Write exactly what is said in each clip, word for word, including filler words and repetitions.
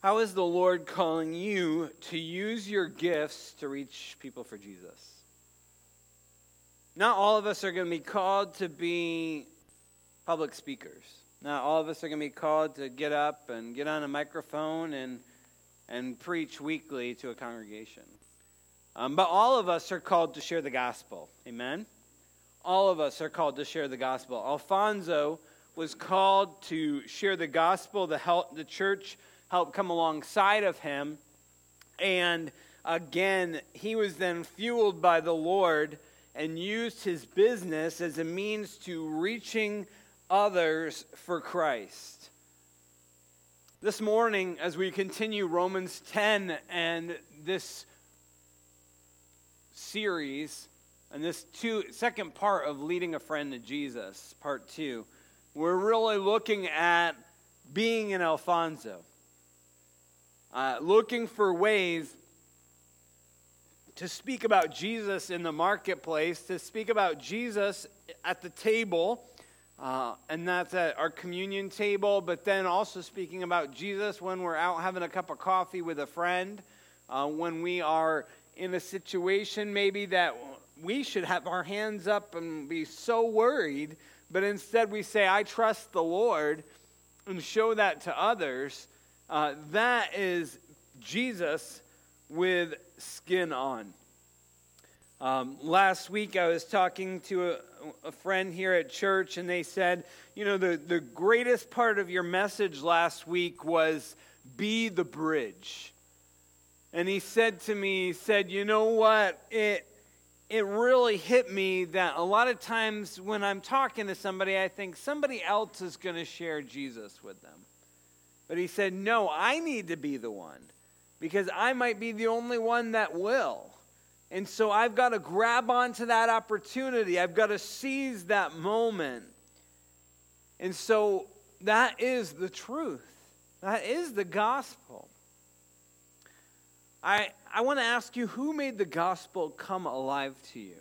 How is the Lord calling you to use your gifts to reach people for Jesus? Not all of us are going to be called to be public speakers. Not all of us are going to be called to get up and get on a microphone and and preach weekly to a congregation. Um, but all of us are called to share the gospel. Amen? All of us are called to share the gospel. Alfonso was called to share the gospel, to help the church help come alongside of him. And again, he was then fueled by the Lord and used his business as a means to reaching others for Christ. This morning, as we continue Romans ten and this series, and this two, second part of Leading a Friend to Jesus, part two, we're really looking at being an Alfonso. Uh, looking for ways to speak about Jesus in the marketplace, to speak about Jesus at the table, uh, and that's at our communion table, but then also speaking about Jesus when we're out having a cup of coffee with a friend, uh, when we are in a situation maybe that we should have our hands up and be so worried, but instead we say, I trust the Lord, and show that to others. Uh, that is Jesus with skin on. Um, last week I was talking to a, a friend here at church, and they said, you know, the, the greatest part of your message last week was be the bridge. And he said to me, he said, you know what, it it really hit me that a lot of times when I'm talking to somebody, I think somebody else is going to share Jesus with them. But he said, no, I need to be the one, because I might be the only one that will. And so I've got to grab onto that opportunity. I've got to seize that moment. And so that is the truth. That is the gospel. I I want to ask you, who made the gospel come alive to you?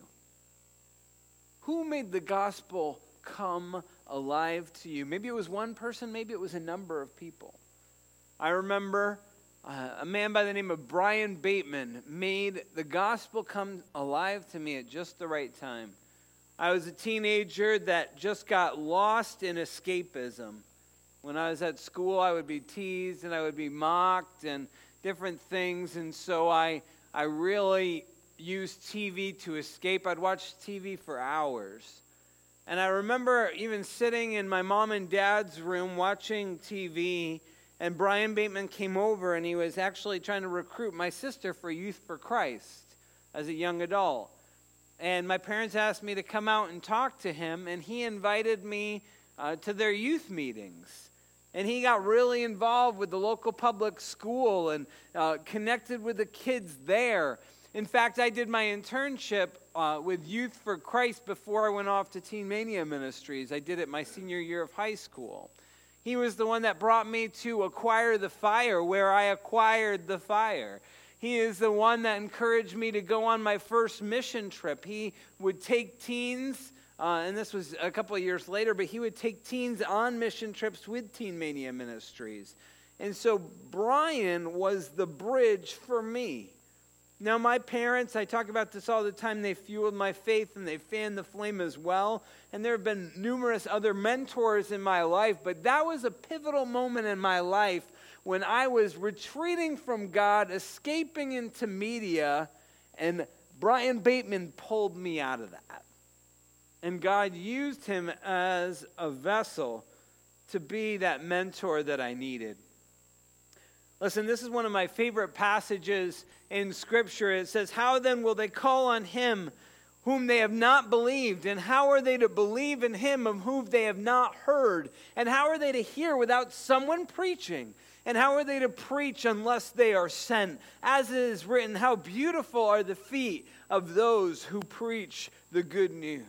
Who made the gospel come alive to you? Maybe it was one person, maybe it was a number of people. I remember uh, a man by the name of Brian Bateman made the gospel come alive to me at just the right time. I was a teenager that just got lost in escapism. When I was at school, I would be teased and I would be mocked and different things, and so I I really used T V to escape. I'd watch T V for hours. And I remember even sitting in my mom and dad's room watching T V, and Brian Bateman came over, and he was actually trying to recruit my sister for Youth for Christ as a young adult. And my parents asked me to come out and talk to him, and he invited me uh, to their youth meetings. And he got really involved with the local public school and uh, connected with the kids there. In fact, I did my internship uh, with Youth for Christ before I went off to Teen Mania Ministries. I did it my senior year of high school. He was the one that brought me to Acquire the Fire, where I acquired the fire. He is the one that encouraged me to go on my first mission trip. He would take teens, uh, and this was a couple of years later, but he would take teens on mission trips with Teen Mania Ministries. And so Brian was the bridge for me. Now, my parents, I talk about this all the time, they fueled my faith and they fanned the flame as well. And there have been numerous other mentors in my life, but that was a pivotal moment in my life when I was retreating from God, escaping into media, and Brian Bateman pulled me out of that. And God used him as a vessel to be that mentor that I needed. Listen, this is one of my favorite passages in Scripture. It says, "How then will they call on him whom they have not believed? And how are they to believe in him of whom they have not heard? And how are they to hear without someone preaching? And how are they to preach unless they are sent? As it is written, how beautiful are the feet of those who preach the good news."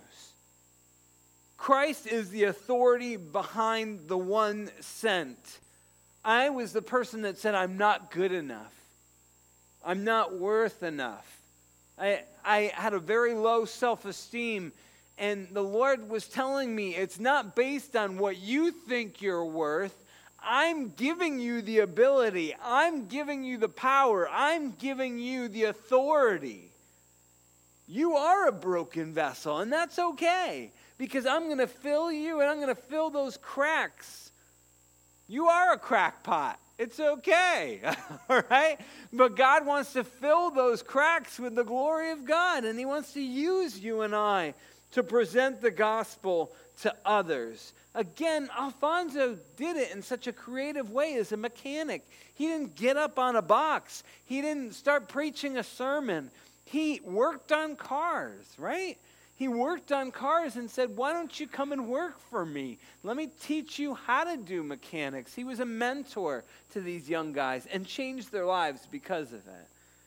Christ is the authority behind the one sent. I was the person that said, I'm not good enough. I'm not worth enough. I, I had a very low self-esteem, and the Lord was telling me it's not based on what you think you're worth. I'm giving you the ability. I'm giving you the power. I'm giving you the authority. You are a broken vessel, and that's okay, because I'm going to fill you, and I'm going to fill those cracks. You are a crackpot. It's okay, all right? But God wants to fill those cracks with the glory of God, and he wants to use you and I to present the gospel to others. Again, Alfonso did it in such a creative way as a mechanic. He didn't get up on a box. He didn't start preaching a sermon. He worked on cars, right? He worked on cars and said, why don't you come and work for me? Let me teach you how to do mechanics. He was a mentor to these young guys and changed their lives because of it.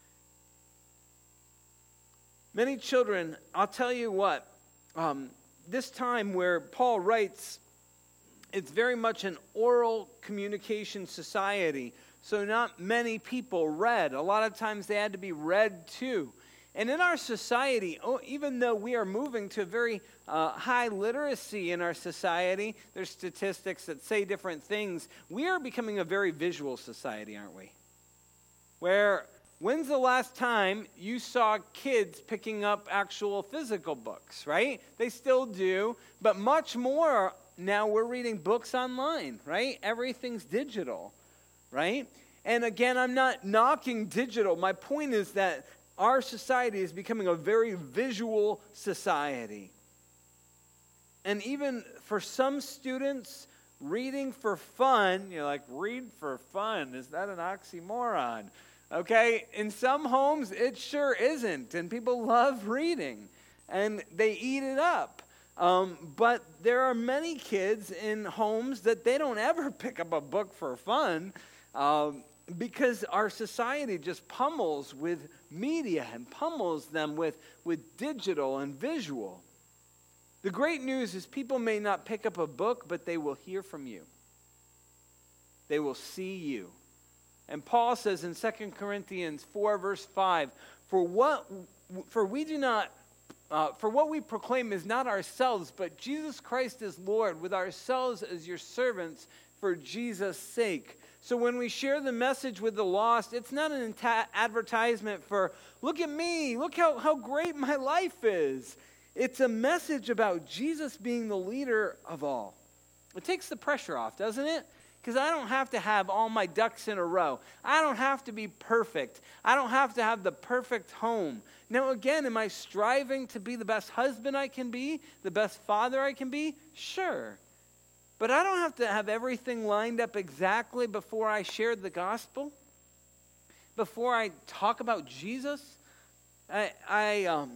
Many children, I'll tell you what, um, this time where Paul writes, it's very much an oral communication society, so not many people read. A lot of times they had to be read to. And in our society, oh, even though we are moving to very uh, high literacy in our society, there's statistics that say different things, we are becoming a very visual society, aren't we? Where, when's the last time you saw kids picking up actual physical books, right? They still do, but much more now we're reading books online, right? Everything's digital, right? And again, I'm not knocking digital. My point is that our society is becoming a very visual society. And even for some students, reading for fun, you're like, read for fun, is that an oxymoron? Okay, in some homes, it sure isn't, and people love reading, and they eat it up. Um, but there are many kids in homes that they don't ever pick up a book for fun, um, because our society just pummels with media and pummels them with, with digital and visual. The great news is people may not pick up a book, but they will hear from you. They will see you. And Paul says in Second Corinthians four, verse five, for what for we do not uh, for what we proclaim is not ourselves, but Jesus Christ is Lord, with ourselves as your servants for Jesus' sake. So when we share the message with the lost, it's not an anta- advertisement for, look at me, look how, how great my life is. It's a message about Jesus being the leader of all. It takes the pressure off, doesn't it? Because I don't have to have all my ducks in a row. I don't have to be perfect. I don't have to have the perfect home. Now again, am I striving to be the best husband I can be? The best father I can be? Sure. But I don't have to have everything lined up exactly before I share the gospel. Before I talk about Jesus. I, I, um,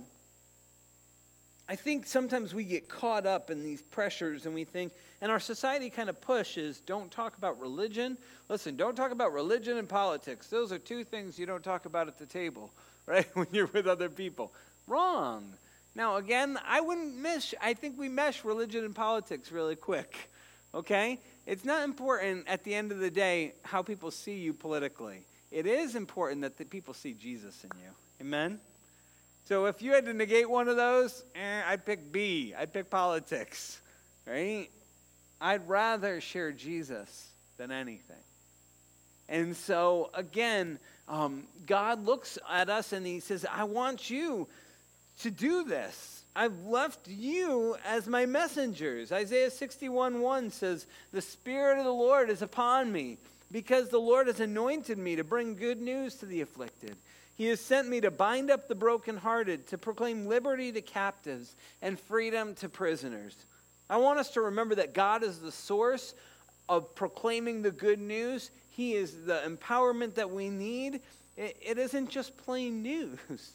I think sometimes we get caught up in these pressures and we think, and our society kind of pushes, don't talk about religion. Listen, don't talk about religion and politics. Those are two things you don't talk about at the table, right? When you're with other people. Wrong. Now, again, I wouldn't mesh, I think we mesh religion and politics really quick. Okay? It's not important at the end of the day how people see you politically. It is important that the people see Jesus in you. Amen? So if you had to negate one of those, eh, I'd pick B. I'd pick politics. Right? I'd rather share Jesus than anything. And so, again, um, God looks at us and he says, I want you to do this. I've left you as my messengers. Isaiah sixty-one one says, the Spirit of the Lord is upon me, because the Lord has anointed me to bring good news to the afflicted. He has sent me to bind up the brokenhearted, to proclaim liberty to captives and freedom to prisoners. I want us to remember that God is the source of proclaiming the good news. He is the empowerment that we need. It, it isn't just plain news.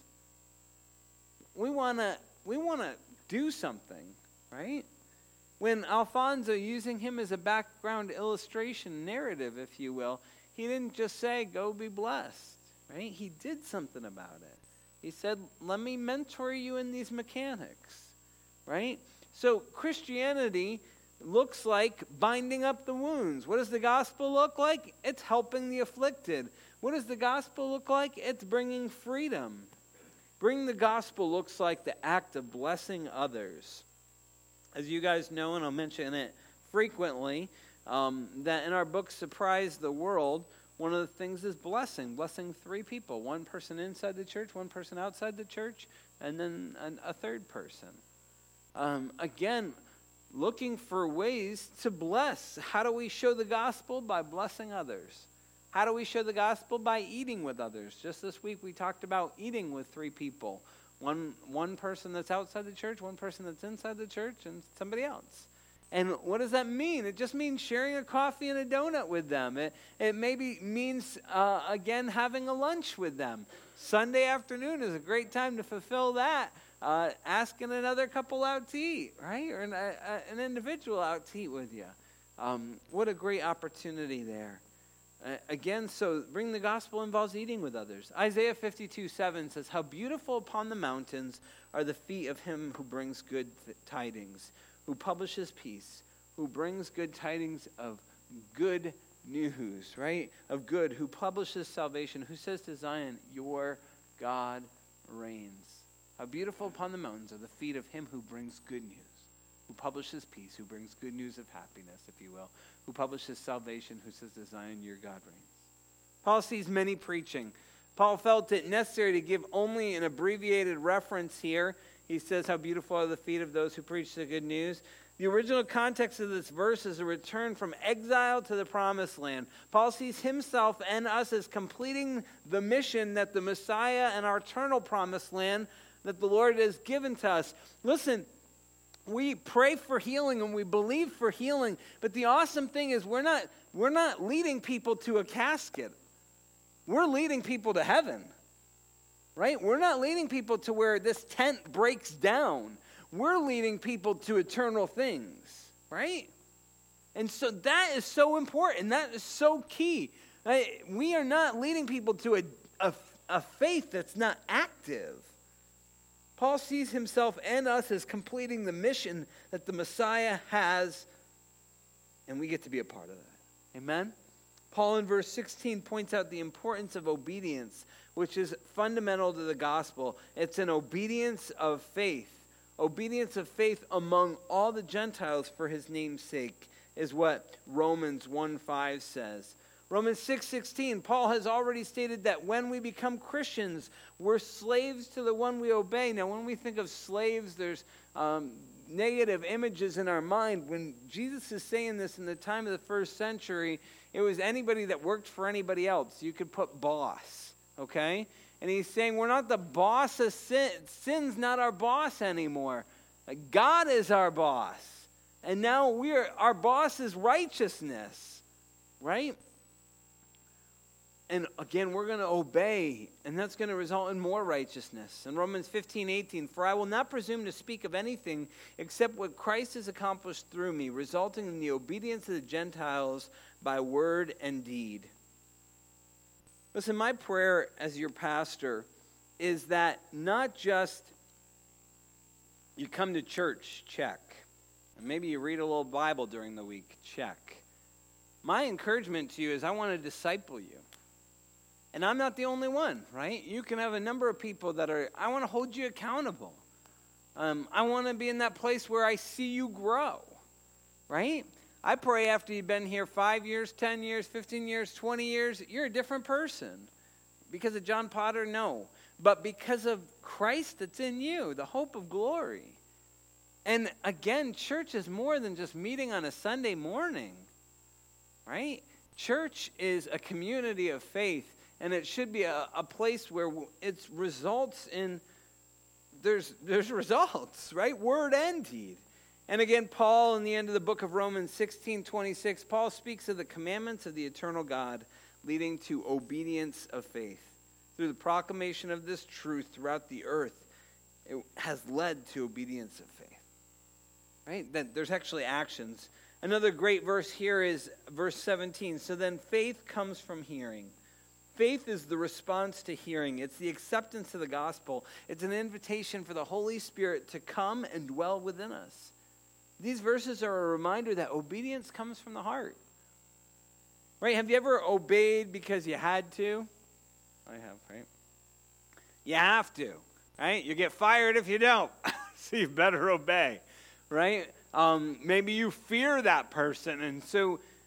We want to we want to do something, right? When Alfonso, using him as a background illustration narrative, if you will, he didn't just say, go be blessed, right? He did something about it. He said, let me mentor you in these mechanics, right? So Christianity looks like binding up the wounds. What does the gospel look like? It's helping the afflicted. What does the gospel look like? It's bringing freedom. Bringing the gospel looks like the act of blessing others. As you guys know, and I'll mention it frequently, um, that in our book, Surprise the World, one of the things is blessing. Blessing three people. One person inside the church, one person outside the church, and then an, a third person. Um, again, looking for ways to bless. How do we show the gospel? By blessing others. How do we show the gospel? By eating with others. Just this week we talked about eating with three people. One, one person that's outside the church, one person that's inside the church, and somebody else. And what does that mean? It just means sharing a coffee and a donut with them. It, it maybe means, uh, again, having a lunch with them. Sunday afternoon is a great time to fulfill that. Uh, asking another couple out to eat, right? Or an, a, an individual out to eat with you. Um, what a great opportunity there. Uh, again, so bring the gospel involves eating with others. Isaiah fifty-two seven says, "How beautiful upon the mountains are the feet of him who brings good th- tidings, who publishes peace, who brings good tidings of good news," right? Of good, who publishes salvation, who says to Zion, "Your God reigns." How beautiful upon the mountains are the feet of him who brings good news, who publishes peace, who brings good news of happiness, if you will, who publishes salvation, who says to Zion, "Your God reigns." Paul sees many preaching. Paul felt it necessary to give only an abbreviated reference here. He says, "How beautiful are the feet of those who preach the good news." The original context of this verse is a return from exile to the promised land. Paul sees himself and us as completing the mission that the Messiah and our eternal promised land that the Lord has given to us. Listen, we pray for healing and we believe for healing, but the awesome thing is we're not, we're not leading people to a casket. We're leading people to heaven, right? We're not leading people to where this tent breaks down. We're leading people to eternal things, right? And so that is so important. That is so key. Right? We are not leading people to a, a, a faith that's not active. Paul sees himself and us as completing the mission that the Messiah has, and we get to be a part of that. Amen? Paul in verse sixteen points out the importance of obedience, which is fundamental to the gospel. It's an obedience of faith. Obedience of faith among all the Gentiles for his name's sake is what Romans one five says. Romans six sixteen, Paul has already stated that when we become Christians, we're slaves to the one we obey. Now, when we think of slaves, there's um, negative images in our mind. When Jesus is saying this in the time of the first century, it was anybody that worked for anybody else. You could put boss, okay? And he's saying we're not the boss of sin. Sin's not our boss anymore. God is our boss. And now we're our boss is righteousness, right? And again, we're going to obey, and that's going to result in more righteousness. In Romans fifteen eighteen, "For I will not presume to speak of anything except what Christ has accomplished through me, resulting in the obedience of the Gentiles by word and deed." Listen, my prayer as your pastor is that not just you come to church, check. And maybe you read a little Bible during the week, check. My encouragement to you is I want to disciple you. And I'm not the only one, right? You can have a number of people that are, I want to hold you accountable. Um, I want to be in that place where I see you grow, right? I pray after you've been here five years, ten years, fifteen years, twenty years, you're a different person. Because of John Potter, no. But because of Christ that's in you, the hope of glory. And again, church is more than just meeting on a Sunday morning, right? Church is a community of faith. And it should be a, a place where it results in, there's, there's results, right? Word and deed. And again, Paul, in the end of the book of Romans sixteen twenty-six, Paul speaks of the commandments of the eternal God leading to obedience of faith. Through the proclamation of this truth throughout the earth, it has led to obedience of faith. Right? That there's actually actions. Another great verse here is verse seventeen. "So then faith comes from hearing." Faith is the response to hearing. It's the acceptance of the gospel. It's an invitation for the Holy Spirit to come and dwell within us. These verses are a reminder that obedience comes from the heart. Right? Have you ever obeyed because you had to? I have, right? You have to, right? You get fired if you don't. So you better obey, right? Um, maybe you fear that person, and so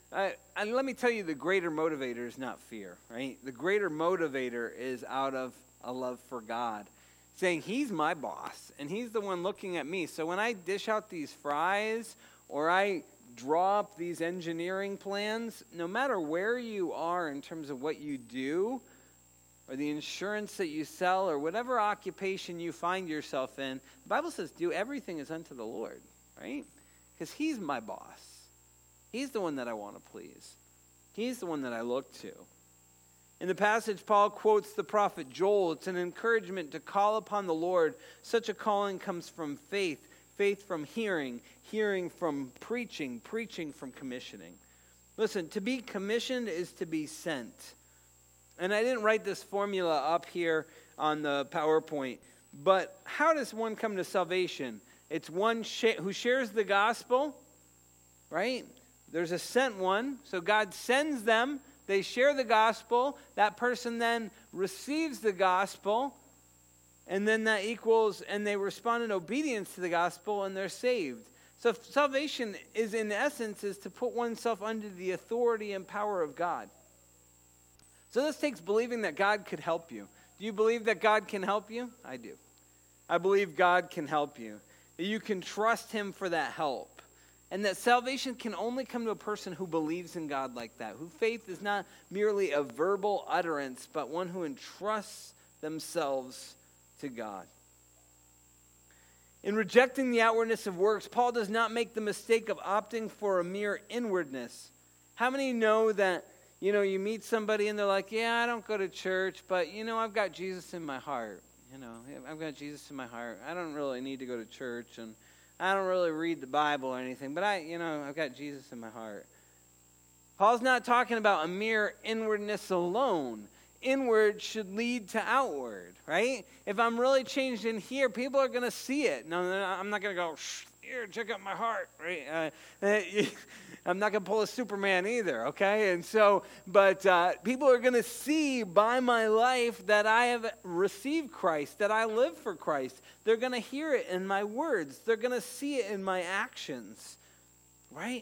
Uh, and let me tell you, the greater motivator is not fear, right? The greater motivator is out of a love for God, saying he's my boss, and he's the one looking at me. So when I dish out these fries, or I draw up these engineering plans, no matter where you are in terms of what you do, or the insurance that you sell, or whatever occupation you find yourself in, the Bible says do everything as unto the Lord, right? Because he's my boss. He's the one that I want to please. He's the one that I look to. In the passage, Paul quotes the prophet Joel. It's an encouragement to call upon the Lord. Such a calling comes from faith, faith from hearing, hearing from preaching, preaching from commissioning. Listen, to be commissioned is to be sent. And I didn't write this formula up here on the PowerPoint, but how does one come to salvation? It's one sh- who shares the gospel, right? There's a sent one, so God sends them, they share the gospel, that person then receives the gospel, and then that equals, and they respond in obedience to the gospel, and they're saved. So salvation is, in essence, is to put oneself under the authority and power of God. So this takes believing that God could help you. Do you believe that God can help you? I do. I believe God can help you. That you can trust him for that help. And that salvation can only come to a person who believes in God like that, whose faith is not merely a verbal utterance, but one who entrusts themselves to God. In rejecting the outwardness of works, Paul does not make the mistake of opting for a mere inwardness. How many know that, you know, you meet somebody and they're like, yeah, I don't go to church, but, you know, I've got Jesus in my heart. You know, I've got Jesus in my heart. I don't really need to go to church, and I don't really read the Bible or anything, but I, you know, I've got Jesus in my heart. Paul's not talking about a mere inwardness alone. Inward should lead to outward, right? If I'm really changed in here, people are going to see it. No, no, no, I'm not going to go, Shh, here, check out my heart, right? Uh, I'm not going to pull a Superman either, okay? And so, but uh, people are going to see by my life that I have received Christ, that I live for Christ. They're going to hear it in my words. They're going to see it in my actions, right?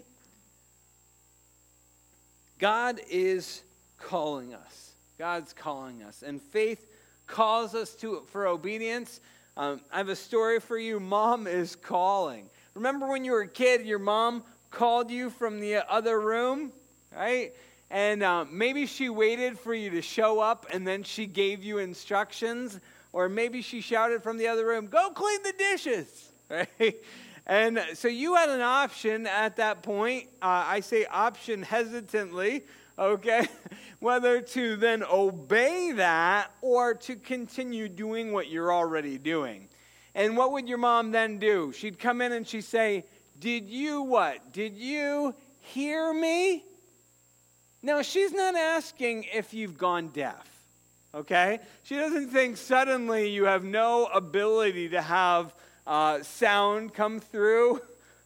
God is calling us. God's calling us. And faith calls us to for obedience. Um, I have a story for you. Mom is calling. Remember when you were a kid, your mom called you from the other room, right? And uh, maybe she waited for you to show up and then she gave you instructions. Or maybe she shouted from the other room, go clean the dishes, right? And so you had an option at that point. Uh, I say option hesitantly, okay? Whether to then obey that or to continue doing what you're already doing. And what would your mom then do? She'd come in and she'd say, did you what? Did you hear me? Now, she's not asking if you've gone deaf, okay? She doesn't think suddenly you have no ability to have uh, sound come through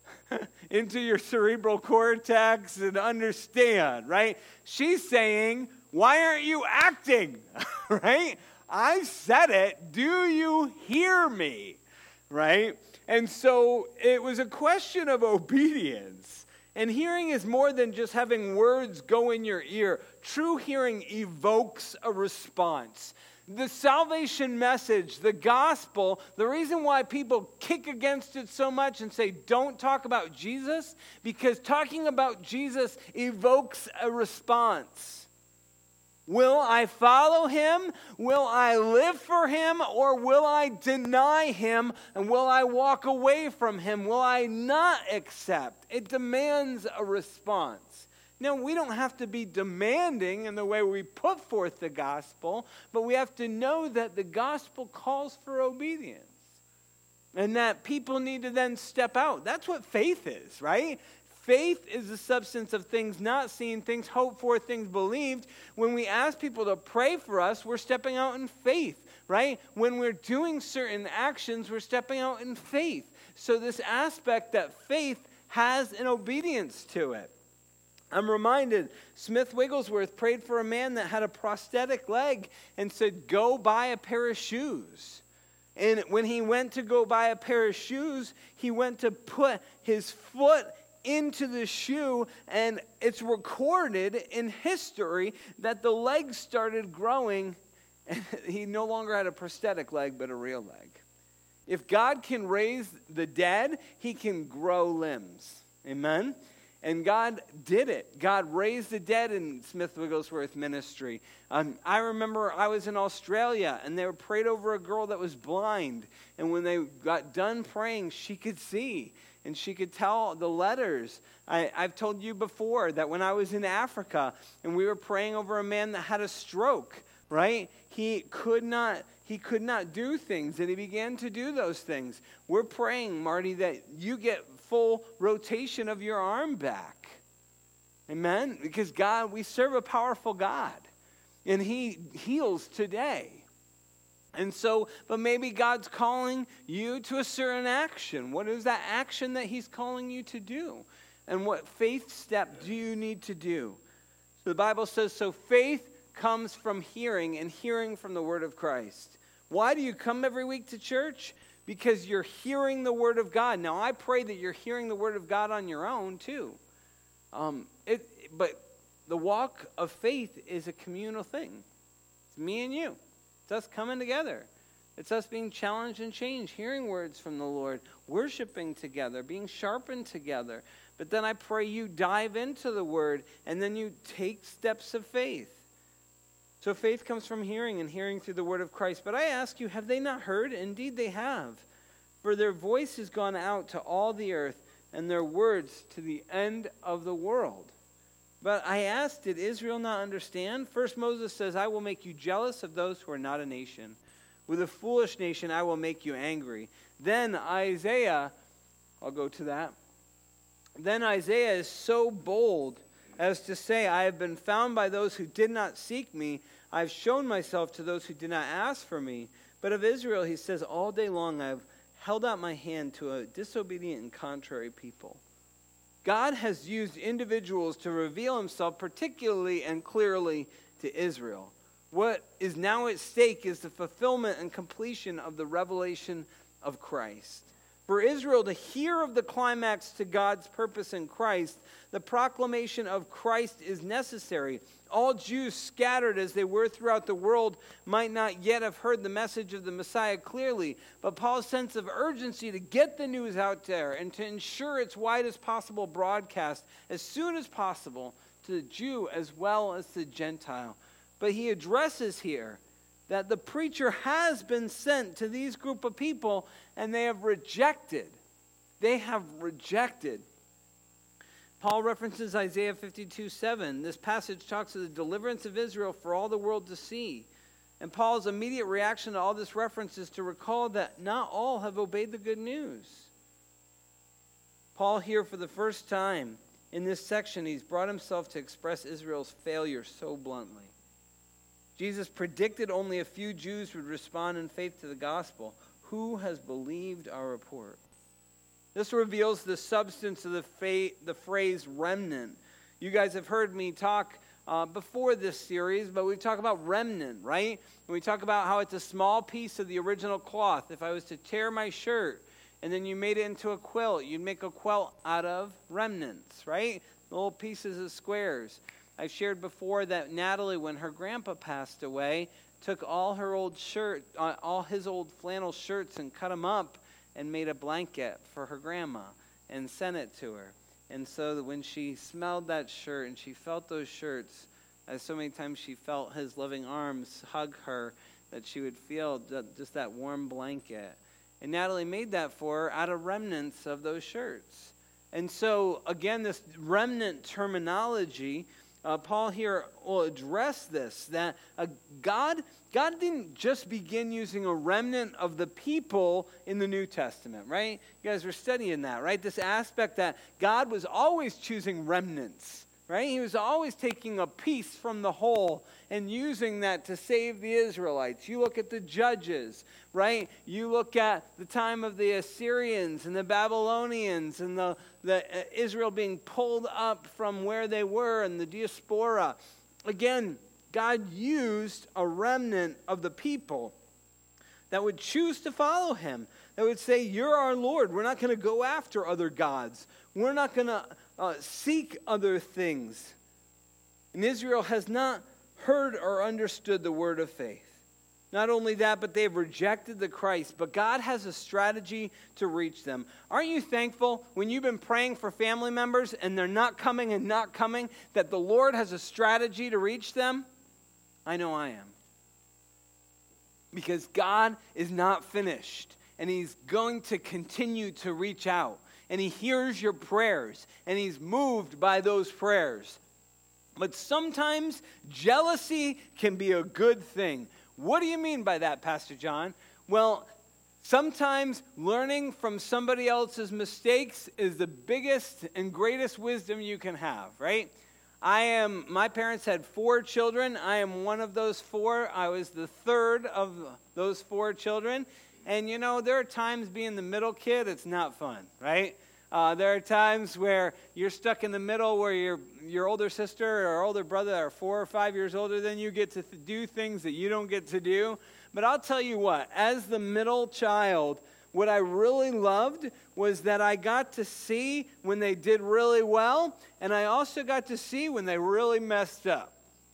into your cerebral cortex and understand, right? She's saying, why aren't you acting, right? I said it. Do you hear me, right? And so it was a question of obedience. And hearing is more than just having words go in your ear. True hearing evokes a response. The salvation message, the gospel, the reason why people kick against it so much and say, don't talk about Jesus, because talking about Jesus evokes a response. Will I follow him? Will I live for him? Or will I deny him? And will I walk away from him? Will I not accept? It demands a response. Now, we don't have to be demanding in the way we put forth the gospel, but we have to know that the gospel calls for obedience. And that people need to then step out. That's what faith is, right? Faith is the substance of things not seen, things hoped for, things believed. When we ask people to pray for us, we're stepping out in faith, right? When we're doing certain actions, we're stepping out in faith. So this aspect that faith has an obedience to it. I'm reminded, Smith Wigglesworth prayed for a man that had a prosthetic leg and said, go buy a pair of shoes. And when he went to go buy a pair of shoes, he went to put his foot into the shoe, and it's recorded in history that the leg started growing, and he no longer had a prosthetic leg, but a real leg. If God can raise the dead, he can grow limbs. Amen? And God did it. God raised the dead in Smith Wigglesworth ministry. Um, I remember I was in Australia, and they prayed over a girl that was blind. And when they got done praying, she could see, and she could tell the letters. I, I've told you before that when I was in Africa, and we were praying over a man that had a stroke, right? He could not, he could not do things, and he began to do those things. We're praying, Marty, that you get full rotation of your arm back. Amen? Because God, we serve a powerful God, and he heals today. And so, but maybe God's calling you to a certain action. What is that action that he's calling you to do? And what faith step do you need to do? So the Bible says, so faith comes from hearing, and hearing from the word of Christ. Why do you come every week to church? Because you're hearing the word of God. Now, I pray that you're hearing the word of God on your own, too. Um, it, but the walk of faith is a communal thing. It's me and you. It's us coming together. It's us being challenged and changed, hearing words from the Lord, worshiping together, being sharpened together. But then I pray you dive into the word, and then you take steps of faith. So faith comes from hearing, and hearing through the word of Christ. But I ask you, have they not heard? Indeed they have. For their voice has gone out to all the earth, and their words to the end of the world. But I ask, did Israel not understand? First Moses says, I will make you jealous of those who are not a nation. With a foolish nation I will make you angry. Then Isaiah, I'll go to that. Then Isaiah is so bold as to say, I have been found by those who did not seek me. I have shown myself to those who did not ask for me. But of Israel, he says, all day long I have held out my hand to a disobedient and contrary people. God has used individuals to reveal himself particularly and clearly to Israel. What is now at stake is the fulfillment and completion of the revelation of Christ. For Israel to hear of the climax to God's purpose in Christ, the proclamation of Christ is necessary. All Jews scattered as they were throughout the world might not yet have heard the message of the Messiah clearly, but Paul's sense of urgency to get the news out there and to ensure its widest possible broadcast as soon as possible to the Jew as well as the Gentile. But he addresses here that the preacher has been sent to these group of people, and they have rejected. They have rejected. Paul references Isaiah fifty-two seven. This passage talks of the deliverance of Israel for all the world to see. And Paul's immediate reaction to all this reference is to recall that not all have obeyed the good news. Paul here, for the first time in this section, he's brought himself to express Israel's failure so bluntly. Jesus predicted only a few Jews would respond in faith to the gospel. Who has believed our report? This reveals the substance of the, fa- the phrase remnant. You guys have heard me talk uh, before this series, but we talk about remnant, right? And we talk about how it's a small piece of the original cloth. If I was to tear my shirt and then you made it into a quilt, you'd make a quilt out of remnants, right? Little pieces of squares. I've shared before that Natalie, when her grandpa passed away, took all her old shirt, uh, all his old flannel shirts and cut them up and made a blanket for her grandma and sent it to her. And so that when she smelled that shirt and she felt those shirts, as so many times she felt his loving arms hug her, that she would feel just that warm blanket. And Natalie made that for her out of remnants of those shirts. And so, again, this remnant terminology, Uh, Paul here will address this, that uh, God, God didn't just begin using a remnant of the people in the New Testament, right? You guys were studying that, right? This aspect that God was always choosing remnants, right? He was always taking a piece from the whole and using that to save the Israelites. You look at the Judges, right? You look at the time of the Assyrians and the Babylonians and the, the uh, Israel being pulled up from where they were and the diaspora. Again, God used a remnant of the people that would choose to follow him, that would say, you're our Lord. We're not going to go after other gods. We're not going to uh, seek other things. And Israel has not heard or understood the word of faith. Not only that, but they've rejected the Christ. But God has a strategy to reach them. Aren't you thankful when you've been praying for family members and they're not coming and not coming, that the Lord has a strategy to reach them? I know I am. Because God is not finished. And He's going to continue to reach out. And He hears your prayers. And He's moved by those prayers. But sometimes jealousy can be a good thing. What do you mean by that, Pastor John? Well, sometimes learning from somebody else's mistakes is the biggest and greatest wisdom you can have, right? I am, my parents had four children. I am one of those four. I was the third of those four children. And you know, there are times being the middle kid, it's not fun, right? Uh, there are times where you're stuck in the middle where your your older sister or older brother that are four or five years older than you get to th- do things that you don't get to do. But I'll tell you what, as the middle child, what I really loved was that I got to see when they did really well, and I also got to see when they really messed up.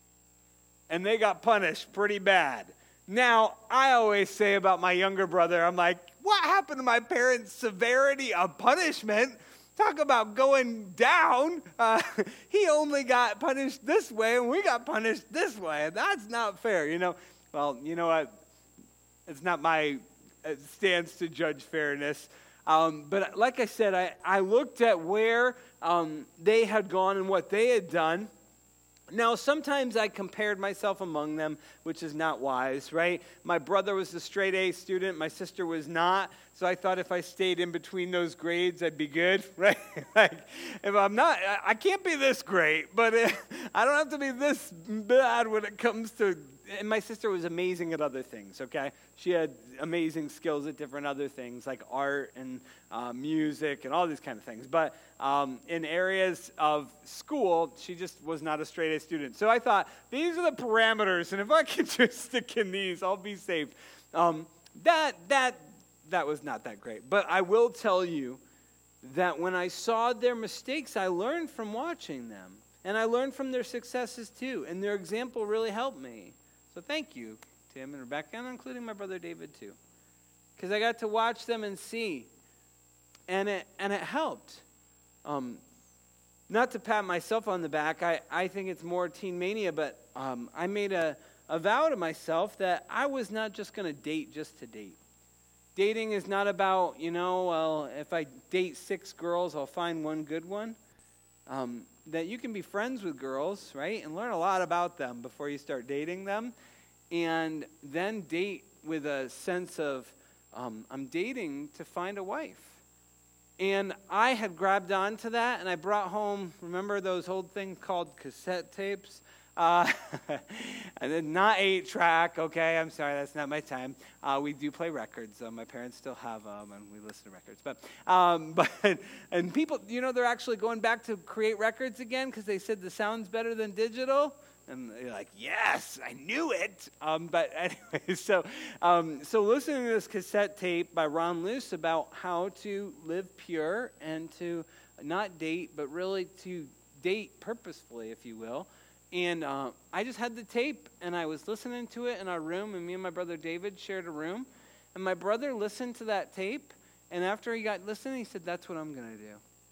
And they got punished pretty bad. Now, I always say about my younger brother, I'm like, what happened to my parents' severity of punishment? Talk about going down. Uh, he only got punished this way, and we got punished this way. That's not fair, you know. Well, you know what? It's not my stance to judge fairness. Um, but like I said, I, I looked at where um, they had gone and what they had done. Now, sometimes I compared myself among them, which is not wise, right? My brother was a straight A student. My sister was not. So I thought if I stayed in between those grades, I'd be good, right? Like, if I'm not, I can't be this great, but I don't have to be this bad when it comes to, and my sister was amazing at other things, okay? She had amazing skills at different other things, like art and uh, music and all these kind of things. But um, in areas of school, she just was not a straight A student. So I thought, these are the parameters, and if I can just stick in these, I'll be safe. Um, that, that, that was not that great. But I will tell you that when I saw their mistakes, I learned from watching them. And I learned from their successes too. And their example really helped me. So thank you, Tim and Rebecca, and including my brother David too. Because I got to watch them and see. And it and it helped. Um, not to pat myself on the back, I, I think it's more teen mania, but um, I made a, a vow to myself that I was not just going to date just to date. Dating is not about, you know, well, if I date six girls, I'll find one good one. Um, that you can be friends with girls, right, and learn a lot about them before you start dating them, and then date with a sense of, um, I'm dating to find a wife. And I had grabbed onto that, and I brought home, remember those old things called cassette tapes? Uh, and then not eight track, okay, I'm sorry, that's not my time. Uh, we do play records, so my parents still have them, and we listen to records. But, um, but and people, you know, they're actually going back to create records again because they said the sound's better than digital. And you're like, yes, I knew it. Um, but anyway, so um, so listening to this cassette tape by Ron Luce about how to live pure and to not date, but really to date purposefully, if you will. And uh, I just had the tape, and I was listening to it in our room, and me and my brother David shared a room. And my brother listened to that tape, and after he got listening, he said, that's what I'm going to do.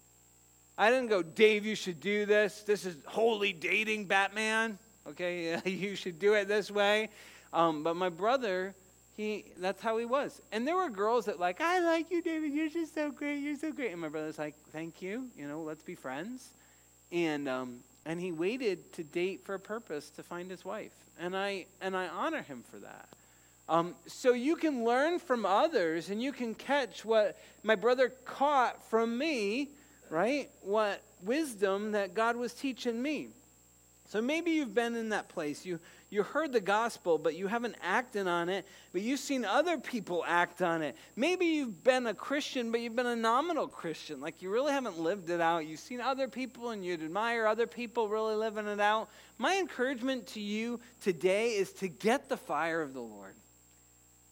I didn't go, Dave, you should do this. This is holy dating, Batman. Okay, you should do it this way. Um, but my brother, he that's how he was. And there were girls that like, I like you, David. You're just so great. You're so great. And my brother's like, thank you. You know, let's be friends. And um, and he waited to date for a purpose to find his wife. And I and I honor him for that. Um, so you can learn from others, and you can catch what my brother caught from me, right? What wisdom that God was teaching me. So maybe you've been in that place. You you heard the gospel, but you haven't acted on it, but you've seen other people act on it. Maybe you've been a Christian, but you've been a nominal Christian. Like you really haven't lived it out. You've seen other people, and you'd admire other people really living it out. My encouragement to you today is to get the fire of the Lord.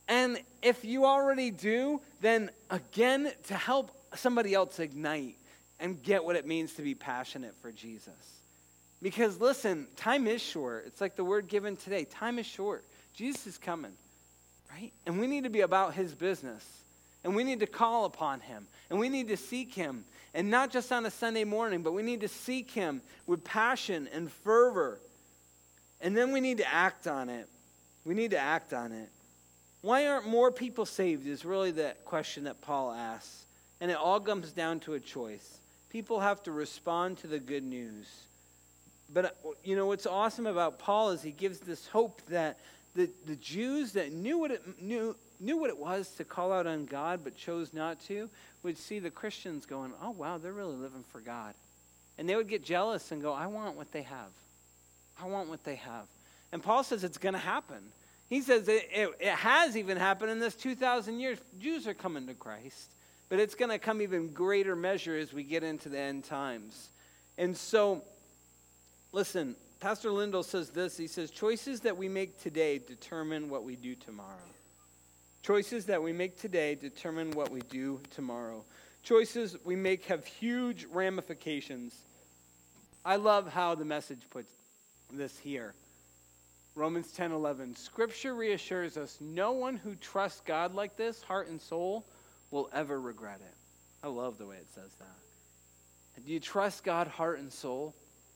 And if you already do, then again, to help somebody else ignite and get what it means to be passionate for Jesus. Because listen, time is short. It's like the word given today. Time is short. Jesus is coming, right? And we need to be about his business. And we need to call upon him. And we need to seek him. And not just on a Sunday morning, but we need to seek him with passion and fervor. And then we need to act on it. We need to act on it. Why aren't more people saved is really the question that Paul asks. And it all comes down to a choice. People have to respond to the good news. But, you know, what's awesome about Paul is he gives this hope that the, the Jews that knew what it knew knew what it was to call out on God but chose not to, would see the Christians going, oh, wow, they're really living for God. And they would get jealous and go, I want what they have. I want what they have. And Paul says it's going to happen. He says it, it, it has even happened in this two thousand years. Jews are coming to Christ. But it's going to come even greater measure as we get into the end times. And so, listen, Pastor Lindell says this. He says, choices that we make today determine what we do tomorrow. Choices that we make today determine what we do tomorrow. Choices we make have huge ramifications. I love how the Message puts this here. Romans ten eleven. Scripture reassures us, no one who trusts God like this, heart and soul, will ever regret it. I love the way it says that. Do you trust God, heart and soul?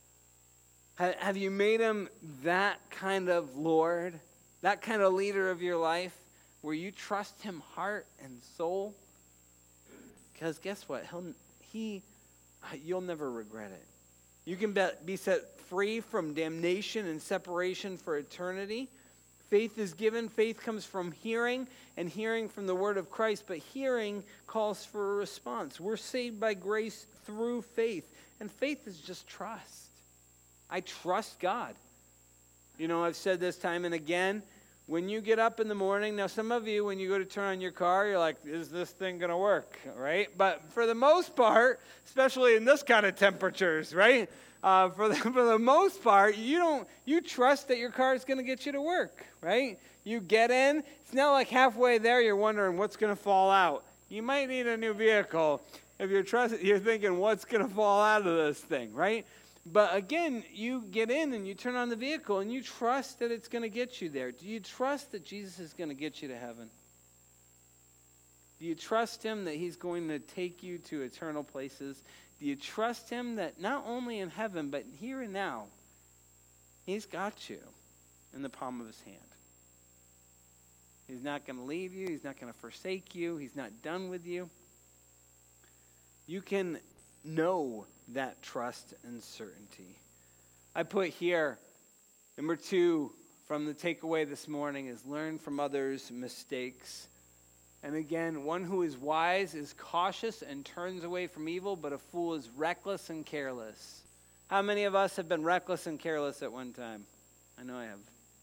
Have you made him that kind of Lord, that kind of leader of your life, where you trust him heart and soul? Because guess what? He'll, he, you'll never regret it. You can be set free from damnation and separation for eternity. Faith is given. Faith comes from hearing, and hearing from the word of Christ. But hearing calls for a response. We're saved by grace through faith. And faith is just trust. I trust God. You know, I've said this time and again. When you get up in the morning, now some of you, when you go to turn on your car, you're like, is this thing going to work, right? But for the most part, especially in this kind of temperatures, right? Uh, for, the, for the most part, you don't, you trust that your car is going to get you to work, right? You get in, it's not like halfway there you're wondering what's going to fall out. You might need a new vehicle if you're trust, you're thinking what's going to fall out of this thing, right? But again, you get in and you turn on the vehicle and you trust that it's going to get you there. Do you trust that Jesus is going to get you to heaven? Do you trust him that he's going to take you to eternal places? Do you trust him that not only in heaven, but here and now, he's got you in the palm of his hand? He's not going to leave you. He's not going to forsake you. He's not done with you. You can know that trust and certainty. I put here, number two from the takeaway this morning is learn from others' mistakes. And again, one who is wise is cautious and turns away from evil, but a fool is reckless and careless. How many of us have been reckless and careless at one time? I know I have.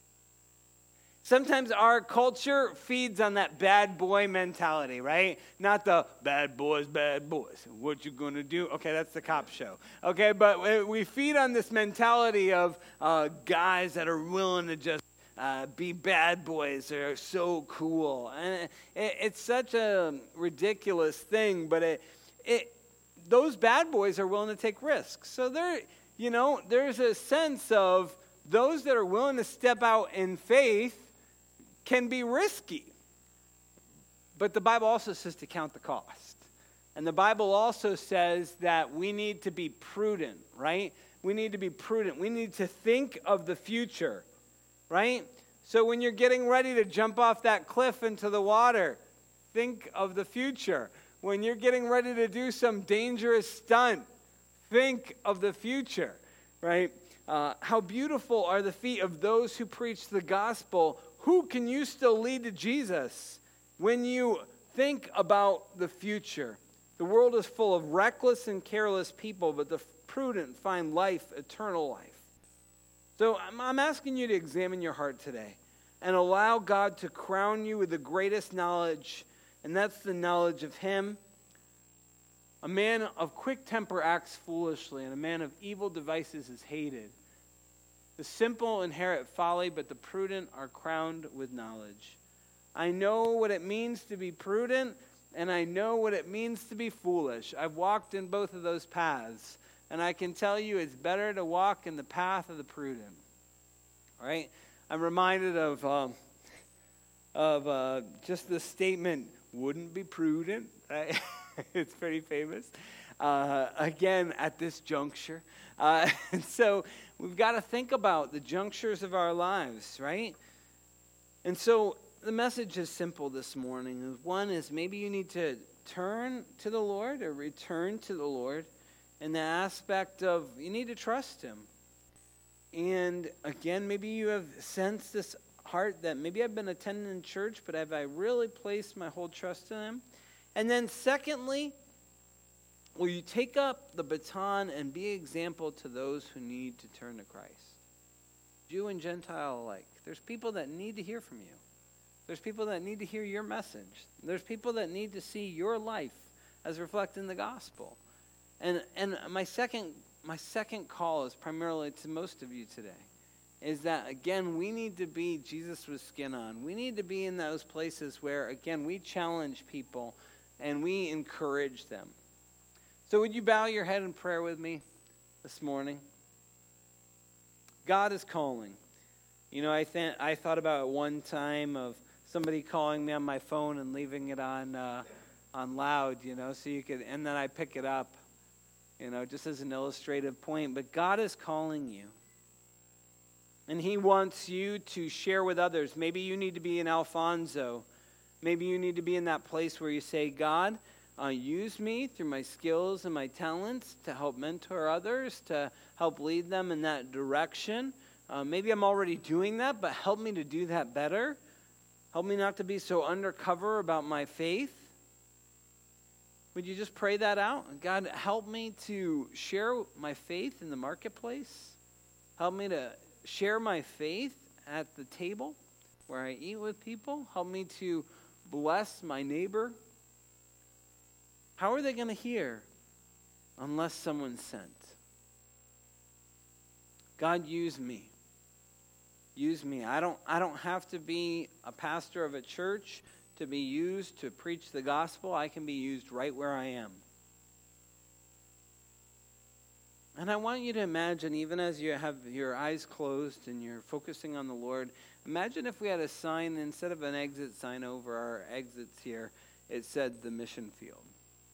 Sometimes our culture feeds on that bad boy mentality, right? Not the bad boys, bad boys. What you gonna do? Okay, that's the cop show. Okay, but we feed on this mentality of uh, guys that are willing to just uh, be bad boys. They're so cool. And it, it's such a ridiculous thing, but it, it, those bad boys are willing to take risks. So there, you know, there's a sense of those that are willing to step out in faith can be risky. But the Bible also says to count the cost. And the Bible also says that we need to be prudent, right? We need to be prudent. We need to think of the future, right? So when you're getting ready to jump off that cliff into the water, think of the future. When you're getting ready to do some dangerous stunt, think of the future, right? Uh, how beautiful are the feet of those who preach the gospel. Who can you still lead to Jesus when you think about the future? The world is full of reckless and careless people, but the prudent find life, eternal life. So I'm, I'm asking you to examine your heart today and allow God to crown you with the greatest knowledge, and that's the knowledge of him. A man of quick temper acts foolishly, and a man of evil devices is hated. The simple inherit folly, but the prudent are crowned with knowledge. I know what it means to be prudent, and I know what it means to be foolish. I've walked in both of those paths, and I can tell you it's better to walk in the path of the prudent. All right? I'm reminded of um, of uh, just the statement, wouldn't be prudent. Right? It's pretty famous. Uh, again, at this juncture. Uh, and so we've got to think about the junctures of our lives, right? And so the message is simple this morning. One is maybe you need to turn to the Lord or return to the Lord in the aspect of you need to trust him. And again, maybe you have sensed this heart that maybe I've been attending church, but have I really placed my whole trust in him? And then secondly, will you take up the baton and be an example to those who need to turn to Christ? Jew and Gentile alike. There's people that need to hear from you. There's people that need to hear your message. There's people that need to see your life as reflecting the gospel. And and my second my second call is primarily to most of you today, is that, again, we need to be Jesus with skin on. We need to be in those places where, again, we challenge people and we encourage them. So would you bow your head in prayer with me this morning? God is calling. You know, I th- I thought about one time of somebody calling me on my phone and leaving it on uh, on loud, you know, so you could, and then I pick it up, you know, just as an illustrative point. But God is calling you. And he wants you to share with others. Maybe you need to be an Alfonso. Maybe you need to be in that place where you say, God, uh, use me through my skills and my talents to help mentor others, to help lead them in that direction. Uh, maybe I'm already doing that, but help me to do that better. Help me not to be so undercover about my faith. Would you just pray that out? God, help me to share my faith in the marketplace. Help me to share my faith at the table where I eat with people. Help me to bless my neighbor. How are they going to hear unless someone's sent? God, use me. Use me. I don't, I don't have to be a pastor of a church to be used to preach the gospel. I can be used right where I am. And I want you to imagine, even as you have your eyes closed and you're focusing on the Lord, imagine if we had a sign, instead of an exit sign over our exits here, it said the mission field.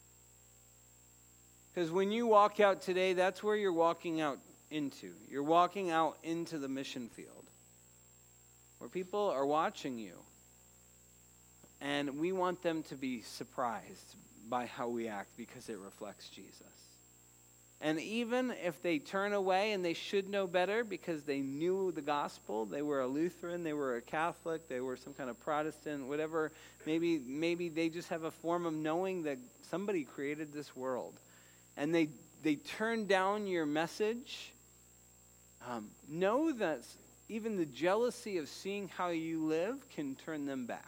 Because when you walk out today, that's where you're walking out into. You're walking out into the mission field, where people are watching you. And we want them to be surprised by how we act because it reflects Jesus. And even if they turn away and they should know better because they knew the gospel, they were a Lutheran, they were a Catholic, they were some kind of Protestant, whatever, maybe maybe they just have a form of knowing that somebody created this world. And they, they turn down your message. Um, know that even the jealousy of seeing how you live can turn them back.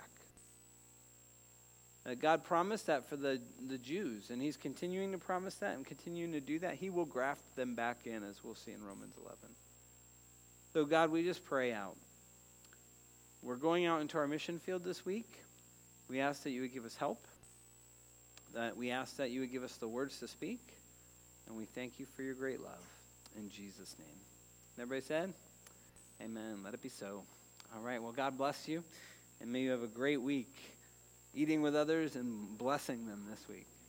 Uh, God promised that for the, the Jews, and he's continuing to promise that and continuing to do that. He will graft them back in, as we'll see in Romans eleven. So God, we just pray out. We're going out into our mission field this week. We ask that you would give us help. That we ask that you would give us the words to speak. And we thank you for your great love. In Jesus' name. Everybody said? Amen. Let it be so. All right. Well, God bless you. And may you have a great week eating with others and blessing them this week.